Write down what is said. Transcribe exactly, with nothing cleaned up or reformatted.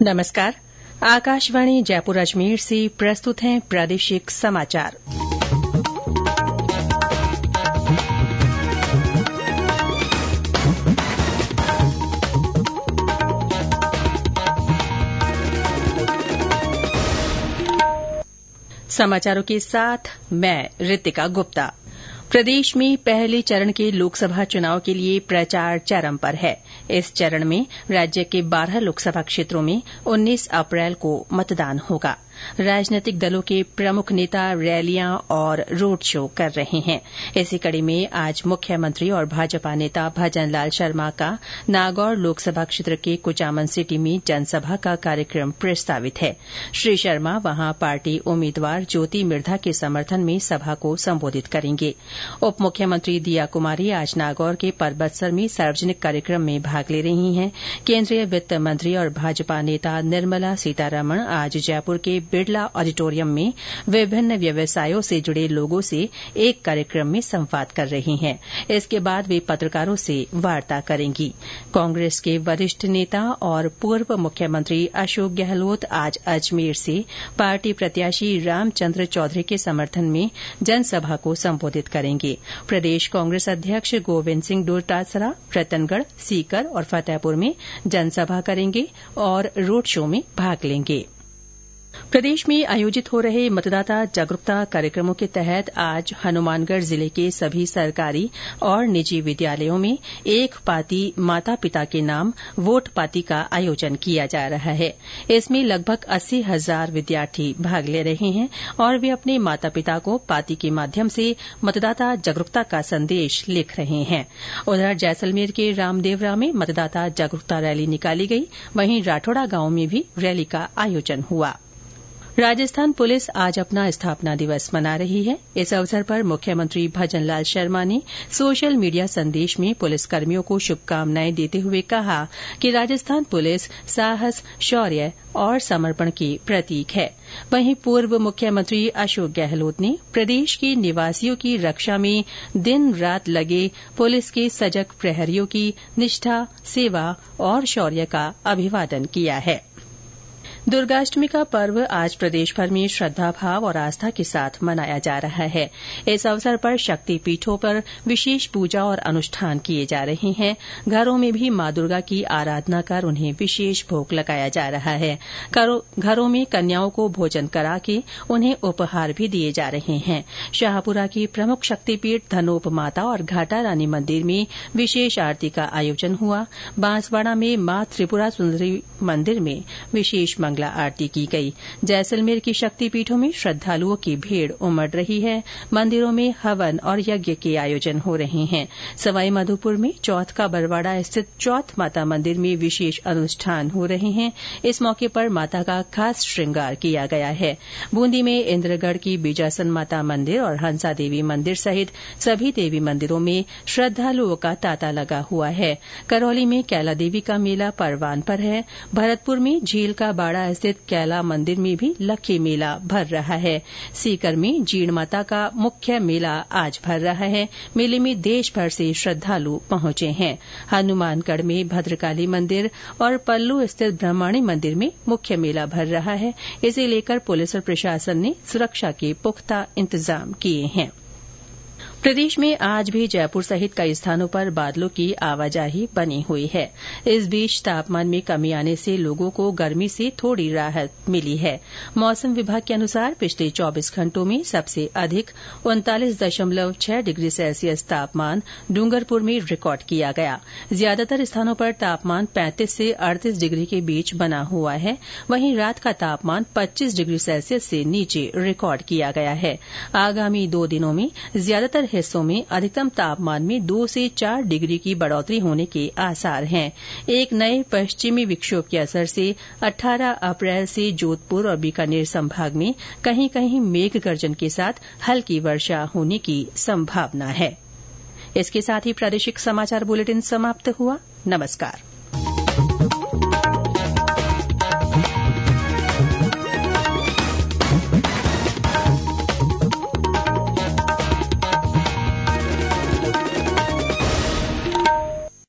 नमस्कार। आकाशवाणी जयपुर अजमेर से प्रस्तुत हैं प्रादेशिक समाचार। समाचारों के साथ मैं ऋतिका गुप्ता। प्रदेश में पहले चरण के लोकसभा चुनाव के लिए प्रचार चरम पर है। इस चरण में राज्य के बारह लोकसभा क्षेत्रों में उन्नीस अप्रैल को मतदान होगा। राजनीतिक दलों के प्रमुख नेता रैलियां और रोड शो कर रहे हैं। इसी कड़ी में आज मुख्यमंत्री और भाजपा नेता भजन लाल शर्मा का नागौर लोकसभा क्षेत्र के कुचामन सिटी में जनसभा का कार्यक्रम प्रस्तावित है। श्री शर्मा वहां पार्टी उम्मीदवार ज्योति मिर्धा के समर्थन में सभा को संबोधित करेंगे। उप मुख्यमंत्री दिया कुमारी आज नागौर के परबतसर में सार्वजनिक कार्यक्रम में भाग ले रही हैं। केंद्रीय वित्त मंत्री और भाजपा नेता निर्मला सीतारमण आज जयपुर के बिड़ला ऑडिटोरियम में विभिन्न व्यवसायों से जुड़े लोगों से एक कार्यक्रम में संवाद कर रही हैं। इसके बाद वे पत्रकारों से वार्ता करेंगी। कांग्रेस के वरिष्ठ नेता और पूर्व मुख्यमंत्री अशोक गहलोत आज अजमेर से पार्टी प्रत्याशी रामचंद्र चौधरी के समर्थन में जनसभा को संबोधित करेंगे। प्रदेश कांग्रेस अध्यक्ष गोविंद सिंह डोटासरा रतनगढ़, सीकर और फतेहपुर में जनसभा करेंगे और रोड शो में भाग लेंगे। प्रदेश में आयोजित हो रहे मतदाता जागरूकता कार्यक्रमों के तहत आज हनुमानगढ़ जिले के सभी सरकारी और निजी विद्यालयों में एक पाती माता पिता के नाम वोट पाती का आयोजन किया जा रहा है। इसमें लगभग अस्सी हजार विद्यार्थी भाग ले रहे हैं और वे अपने माता पिता को पाती के माध्यम से मतदाता जागरूकता का संदेश लिख रहे हैं। उधर जैसलमेर के रामदेवरा में मतदाता जागरूकता रैली निकाली गई। वहीं राठौड़ा गांव में भी रैली का आयोजन हुआ। राजस्थान पुलिस आज अपना स्थापना दिवस मना रही है। इस अवसर पर मुख्यमंत्री भजन लाल शर्मा ने सोशल मीडिया संदेश में पुलिसकर्मियों को शुभकामनाएं देते हुए कहा कि राजस्थान पुलिस साहस, शौर्य और समर्पण की प्रतीक है। वहीं पूर्व मुख्यमंत्री अशोक गहलोत ने प्रदेश के निवासियों की रक्षा में दिन रात लगे पुलिस के सजग प्रहरियों की निष्ठा, सेवा और शौर्य का अभिवादन किया है। दुर्गाष्टमी का पर्व आज प्रदेशभर में श्रद्धा भाव और आस्था के साथ मनाया जा रहा है। इस अवसर पर शक्तिपीठों पर विशेष पूजा और अनुष्ठान किए जा रहे हैं। घरों में भी मां दुर्गा की आराधना कर उन्हें विशेष भोग लगाया जा रहा है। घरों में कन्याओं को भोजन करा के उन्हें उपहार भी दिए जा रहे हैं। शाहपुरा की प्रमुख शक्तिपीठ धनोप माता और घाटा रानी मंदिर में विशेष आरती का आयोजन हुआ। बांसवाड़ा में मां त्रिपुरा सुंदरी मंदिर में विशेष मंगला आरती की गई। जैसलमेर की शक्तिपीठों में श्रद्धालुओं की भीड़ उमड़ रही है। मंदिरों में हवन और यज्ञ के आयोजन हो रहे हैं। सवाई माधोपुर में चौथ का बरवाड़ा स्थित चौथ माता मंदिर में विशेष अनुष्ठान हो रहे हैं। इस मौके पर माता का खास श्रृंगार किया गया है। बूंदी में इंद्रगढ़ की बीजासन माता मंदिर और हंसा देवी मंदिर सहित सभी देवी मंदिरों में श्रद्धालुओं का तांता लगा हुआ है। करौली में कैला देवी का मेला परवान पर है। भरतपुर में झील का बाड़ा स्थित कैला मंदिर में भी लक्खी मेला भर रहा है। सीकर में जीण माता का मुख्य मेला आज भर रहा है। मेले में देश भर से श्रद्धालु पहुंचे हैं। हनुमानगढ़ में भद्रकाली मंदिर और पल्लू स्थित ब्रह्मणी मंदिर में मुख्य मेला भर रहा है। इसे लेकर पुलिस और प्रशासन ने सुरक्षा के पुख्ता इंतजाम किए हैं। प्रदेश में आज भी जयपुर सहित कई स्थानों पर बादलों की आवाजाही बनी हुई है। इस बीच तापमान में कमी आने से लोगों को गर्मी से थोड़ी राहत मिली है। मौसम विभाग के अनुसार पिछले चौबीस घंटों में सबसे अधिक उनतालीस दशमलव छह डिग्री सेल्सियस तापमान डूंगरपुर में रिकॉर्ड किया गया। ज्यादातर स्थानों पर तापमान पैंतीस से अड़तीस डिग्री के बीच बना हुआ है। वहीं रात का तापमान पच्चीस डिग्री सेल्सियस से नीचे रिकॉर्ड किया गया है। आगामी दो दिनों में ज्यादातर हिस्सों में अधिकतम तापमान में दो से चार डिग्री की बढ़ोतरी होने के आसार हैं। एक नए पश्चिमी विक्षोभ के असर से अठारह अप्रैल से जोधपुर और बीकानेर संभाग में कहीं कहीं मेघ गर्जन के साथ हल्की वर्षा होने की संभावना है। इसके साथ ही प्रादेशिक समाचार बुलेटिन समाप्त हुआ। नमस्कार।